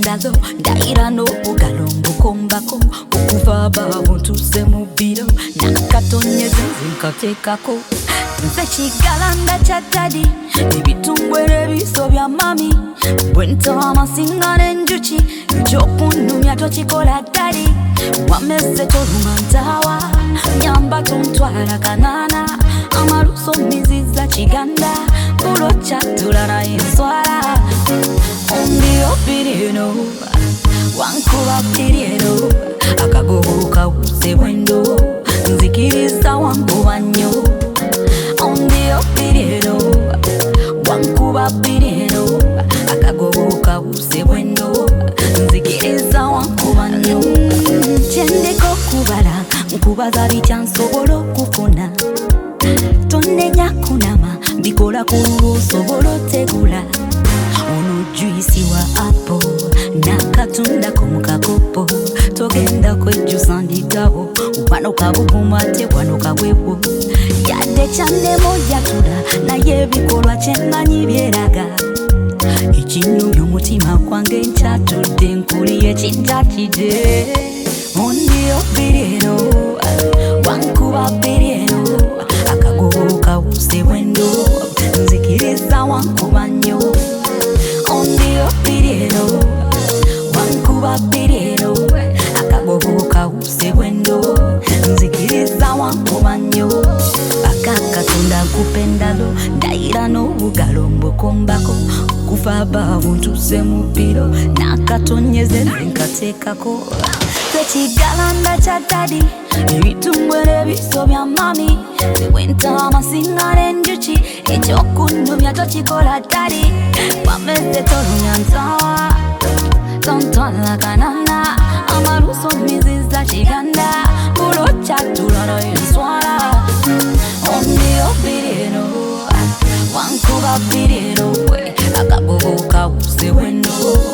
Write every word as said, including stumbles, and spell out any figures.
kupendalo ndaira n'obugalo mbukombako okuva abaabo ntuuse mu bbiro nakatonyeze nze nkateekako nze kigalanda kya dadi ebitumbwere ebiso bya mami bwe ntawa amasinga n'enjuki ekyokunnumya tokikola dadi wameze toluma ntaawa nyamba tontwala kanaana amaluso miziza kiganda bulo kyatula naye nswala ondiyo birino wankuba birino akagogo kawuse bwendo nzikiriza wankuba nnyo ondiyo birino wankuba birino akagogo kawuse bwendo nzikiriza wankuba nnyo kyendeko kubala nkubaza bikyansobola okufuna tonnenya kunama bikola kululu osobola otegula ono juisi wa apo nakatundako mu kakopo togenda kwejjusa nditabo wano kabuguma ate wano kabwebwo yadde kyandemo yatula naye ebikolwa kyemanyi byeraga ekinyumya omutima gwange nkyatudde nkuliye kitakide ondiyo birino wankuba birino akagogo kawuse bwendo nzikiriza wankuba nnyo ondiyo birino wankuba birino akagogo kawuse bwendo nzikiriza wankuba nnyo akakatunda nkupendalo ndaira n'obugalo mbukombako okuva abaabo ntuuse mu bbiro nakatonyeze nze nkateekako tekigalanda kya dadi ebitumbwere ebiso bya mami tewenta amasinga n'enjuki ekyokunnumya tokikola dadi wameze tolumya ntaawa tontwala kanaana amaluso miziza kiganda bulo kyatula naye nswala ondiyo birino wankuba birino akagogo kawuse bwendo